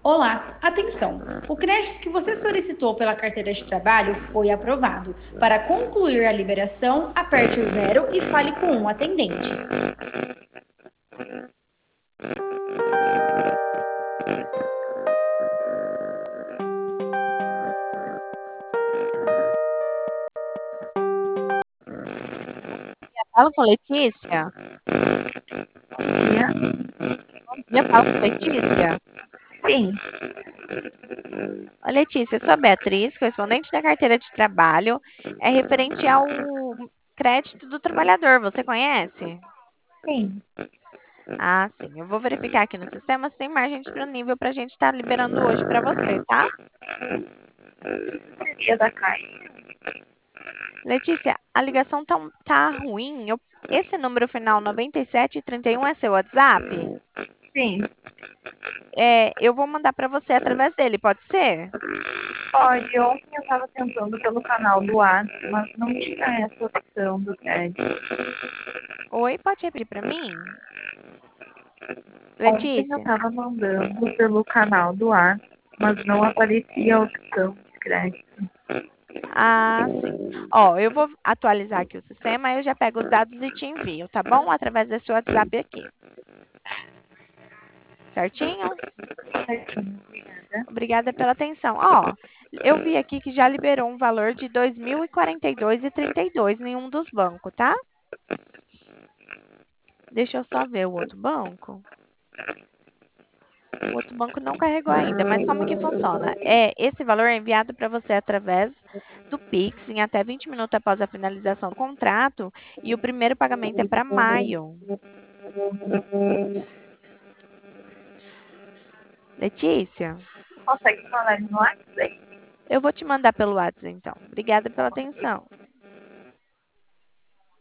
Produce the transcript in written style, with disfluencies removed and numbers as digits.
Olá, atenção! O crédito que você solicitou pela carteira de trabalho foi aprovado. Para concluir a liberação, aperte o zero e fale com um atendente. Fala com Letícia. Dia. Bom dia, fala com Letícia. Sim, Oi, Letícia, eu sou a Beatriz, correspondente da carteira de trabalho. É referente ao crédito do trabalhador. Você conhece? sim. Ah, sim. Eu vou verificar aqui no sistema se tem margem disponível para a gente estar liberando hoje para você, tá? Seria da Caixa. Letícia, a ligação tá ruim. Esse número final 9731 é seu WhatsApp? Sim, Eu vou mandar para você através dele, pode ser? pode. Ontem eu estava tentando pelo canal do WhatsApp, mas não tinha essa opção do crédito. Oi, pode repetir para mim? Ontem eu Letícia? estava mandando pelo canal do WhatsApp, mas não aparecia a opção de crédito. Ah, sim. Ó, eu vou atualizar aqui o sistema, aí eu já pego os dados e te envio, tá bom? Através desse WhatsApp aqui. Certinho? Certinho, obrigada. Obrigada pela atenção. Ó, eu vi aqui que já liberou um valor de R$ 2.042,32 em um dos bancos, tá? Deixa eu só ver o outro banco. O outro banco não carregou ainda, mas como que funciona? Esse valor é enviado para você através do Pix em até 20 minutos após a finalização do contrato e o primeiro pagamento é para maio. Letícia, Consegue mandar no WhatsApp? eu vou te mandar pelo WhatsApp então. Obrigada pela atenção.